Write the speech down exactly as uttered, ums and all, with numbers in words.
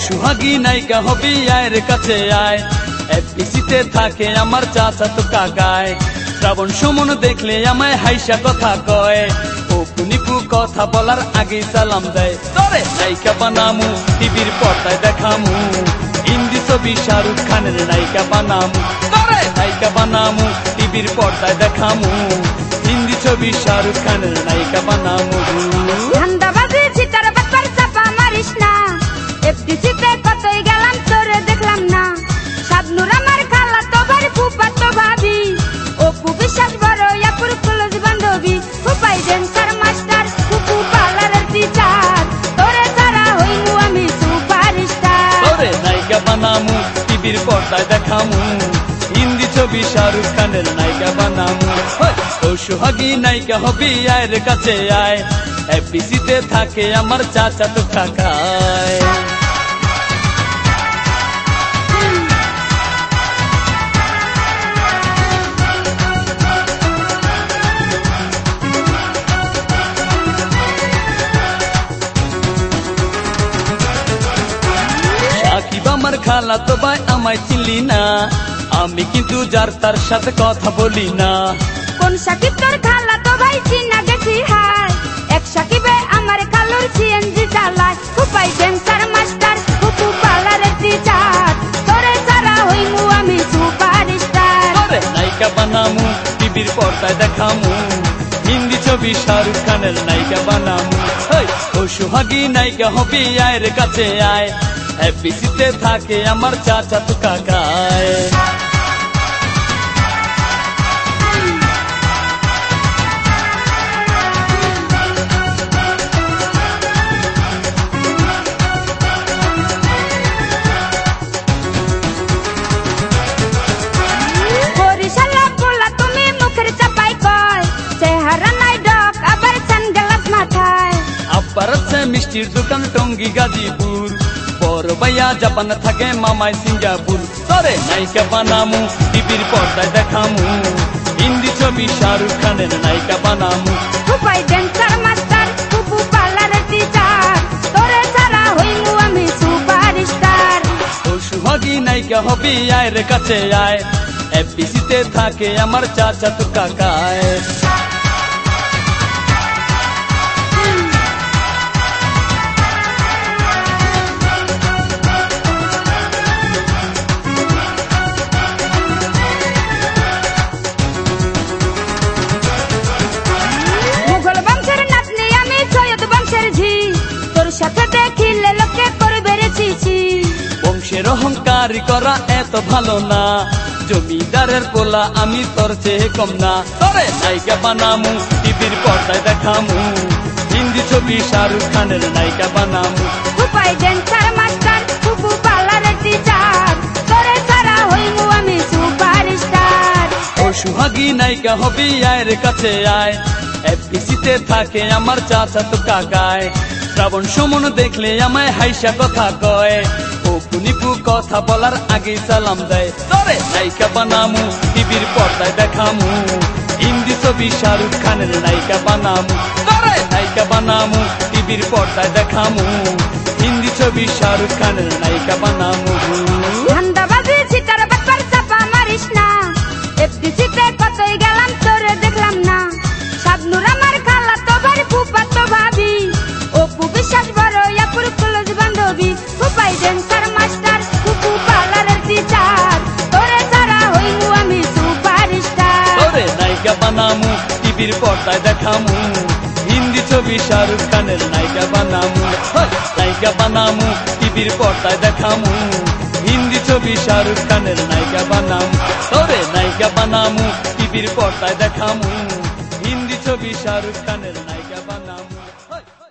সোহাগী নায়িকা হবি আয়ের কাছে আয়। এফডিসিতে থাকে আমার চাচাতো কাকায়, শ্রাবণ সুমন দেখলে আমায় হাইসা কথা কয়। অপু নিপু কথা বলার আগেই সালাম দেয়। তরে নায়িকা বানামু টিভির পর্দায় দেখামু, হিন্দি ছবি শাহরুখ খানের নায়িকা বানামু। তরে নায়িকা বানামু টিভির পর্দায় দেখামু, হিন্দি ছবি শাহরুখ খানের নায়িকা বানামু। ধান্দাবাজি চিতার ব্যাপার চাপা মারিস না, এফডিসিতে কতই গেলাম তোরে দেখলাম না। শাবনুর আমার খালা তো ভাই ফুপা তো ভাবি, অপু বিশ্বাস বড় আপুর ক্লোজ বান্ধবী। ফুপাই ড্যান্সার মাস্টার, ফুপু পার্লারের টিচার, তোরে ছাড়া হইমু আমি সুপারস্টার। তোরে নায়িকা বানামু টিভির পর্দায় দেখামু, হিন্দি ছবি শাহরুখ খানের নায়িকা বানামু। ও সোহাগী নায়িকা হবি আয়ের কাছে আয়। এফডিসিতে থাকে আমার চাচাতো কাকায়। সাকিব আমার খালা তো ভাই আমায় চিনলি না, আমি কিন্তু যার তার সাথে কথা বলি না। কোন সাকিব তোর খালা তো ভাই চিনা গেছি হায়, এক সাকিবে আমার খালুর সিএনজি চালায়। ফুপাই ড্যান্সার মাস্টার, ফুপু পার্লারের টিচার, তোরে ছাড়া হইমু আমি সুপারস্টার। তোরে নায়িকা বানামু টিভির পর্দায় দেখামু, হিন্দি ছবি শাহরুখ খানের নায়িকা বানামু। ও সোহাগী নায়িকা হবি আয়ের কাছে আয়। এফডিসিতে থাকে আমার চাচাতো কাকায়। বরিশালা পোলা তুমি মুখের চাপাই কয়, চেহারা নাই ডক আবার সানগ্লাস মাথায়। আব্বার আছে মিষ্টির দোকান টঙ্গী গাজীপুর, বড় ভাইয়া জাপান থাকে মামাই সিঙ্গাপুর। তোরে নায়িকা বানামু টিভির পর্দায় দেখামু, হিন্দি ছবি শাহরুখ খানের নায়িকা বানামু। ফুপাই ড্যান্সার মাস্টার, ফুপু পার্লারের টিচার, তোরে ছাড়া হইমু আমি সুপারস্টার। ও সোহাগী নায়িকা হবি আয়ের কাছে আয়। এফডিসিতে থাকে আমার চাচাতো কাকায়। মুঘল বংশের নাতনি আমি সৈয়দ বংশের ঝি, তোর সাথে দেখিলে লোকে করবে রে চিচি। বংশের অহংকারী করা এত ভালো না, জমিদারের পোলা আমি তোর চেয়ে কম না। তোরে নায়িকা বানামু টিভির পর্দায় দেখামু, হিন্দি ছবি শাহরুখ খানের নায়িকা বানামু। ফুপাই ড্যান্সার মাস্টার, ফুপু পার্লারের টিচার, তোরে ছাড়া হইমু আমি সুপারস্টার। ও সোহাগী নায়িকা হবি আয়ের কাছে আয়। এফডিসিতে থাকে আমার চাচাতো কাকায়, শ্রাবণ সুমন দেখলে আমায় হাইসা কথা কয়। অপু নিপু কথা বলার আগেই সালাম দেয়। তোরে নায়িকা বানামু টিভির পর্দায় দেখামু, হিন্দি ছবি শাহরুখ খানের নায়িকা বানামু। তোরে নায়িকা বানামু টিভির পর্দায় দেখামু, হিন্দি ছবি শাহরুখ খানের নায়িকা বানামু। ধান্দাবাজি চিতার ব্যাপার চাপা মারিস না, এফডিসিতে কতই গেলাম তোরে দেখলাম না। শাবনুর আমার খালা তো ভাই ফুপা তো ভাবি, অপু বিশ্বাস বড় আপুর ক্লোজ বান্ধবী। ফুপাই ড্যান্সার মাস্টার, ফুপু পার্লারের টিচার, তোরে ছাড়া হইমু আমি সুপারস্টার। তোরে নায়িকা বানামু টিভির পর্দায় দেখামু, হিন্দি ছবি শাহরুখ খানের নায়িকা বানামু। নায়িকা বানামু টিভির পর্দায় দেখামু, হিন্দি ছবি শাহরুখ খানের নায়িকা বানামু। তোরে নায়িকা বানামু টিভির পর্দায় দেখামু, হিন্দি ছবি শাহরুখ খানের নায়িকা।